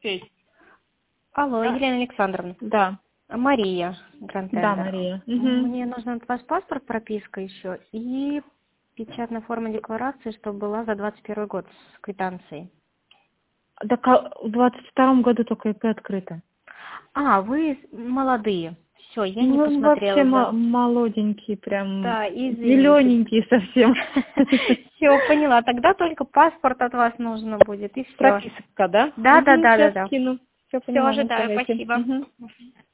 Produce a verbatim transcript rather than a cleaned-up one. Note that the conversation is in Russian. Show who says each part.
Speaker 1: ответь.
Speaker 2: Алло,
Speaker 1: Да.
Speaker 2: Елена Александровна.
Speaker 1: Да.
Speaker 2: Мария Грантендер.
Speaker 1: Да, Мария. Угу.
Speaker 2: Мне нужен от вас паспорт, прописка еще и печатная форма декларации, чтобы была за двадцать первый год с квитанцией.
Speaker 1: Так а в двадцать втором году только ИП открыто.
Speaker 2: А, вы молодые. Все, я не
Speaker 1: Ну,
Speaker 2: посмотрела.
Speaker 1: вообще
Speaker 2: за-
Speaker 1: молоденькие, прям
Speaker 2: Да, извините.
Speaker 1: зелененькие совсем.
Speaker 2: Все, поняла. Тогда только паспорт от вас нужно будет, и все.
Speaker 1: Прописка, да?
Speaker 2: Да, да,
Speaker 1: Угу,
Speaker 2: да, да,
Speaker 1: сейчас
Speaker 2: да.
Speaker 1: скину. Все
Speaker 2: Все,
Speaker 1: поняла, на
Speaker 2: ожидаю,
Speaker 1: связи.
Speaker 2: спасибо.
Speaker 1: Угу.